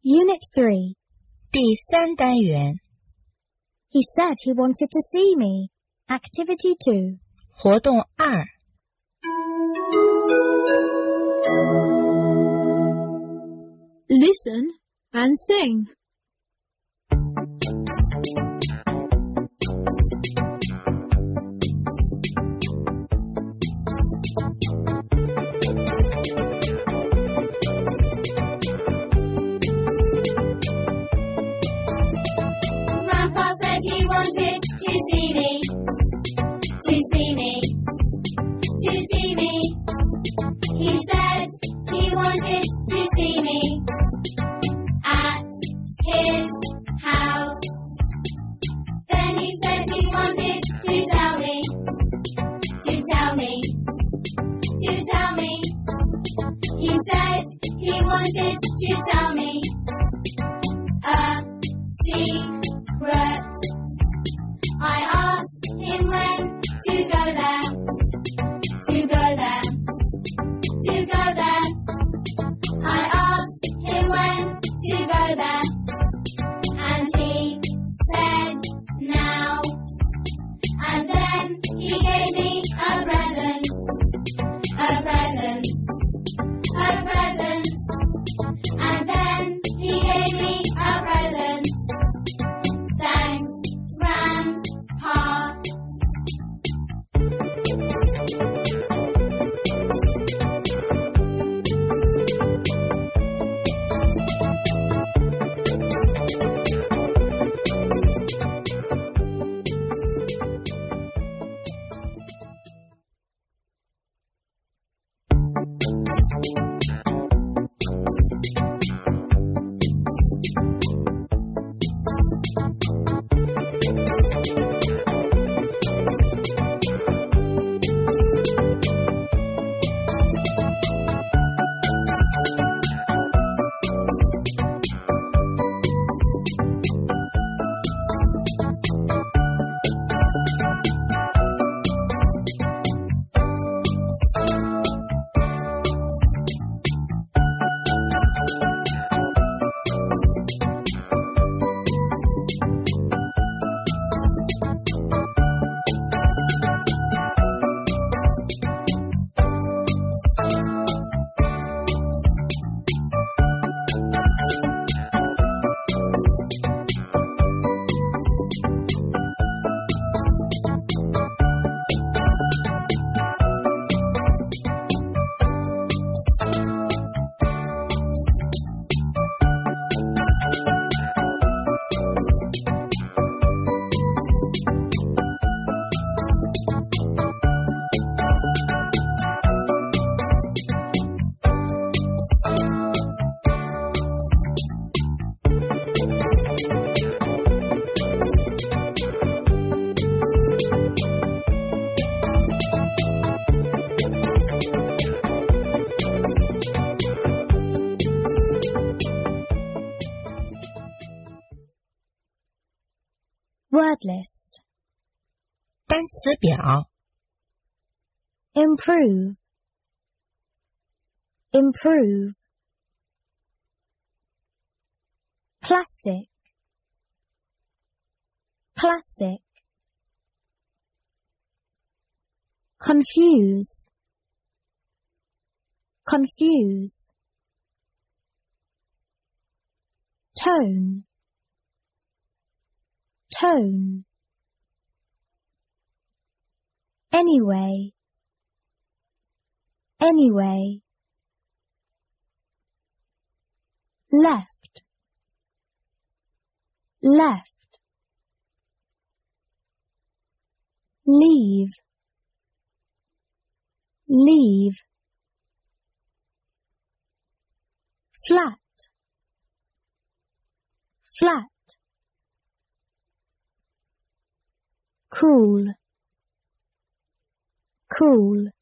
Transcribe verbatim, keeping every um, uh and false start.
Unit three. 第三单元 He said he wanted to see me. Activity two. 活动二 Listen and sing. Grandpa said he wanted to see me, to see me, to see me. He said he wanted to see me at his house. Then he said he wanted to tell me, to tell me, to tell me. He said he wanted to tell me a secret. I asked him when to go there, to go there, to go there. I asked him when to go there, and he said now. And then he gave me a present, a present, a present. And then he gave me a present. Thanks, Grandpa. Word list. 单词表 Improve. Improve. Plastic. Plastic. Confuse. Confuse. Tone. Tone. Anyway. Anyway. Left. Left. Leave. Leave. Flat. Flat. Cool. Cool.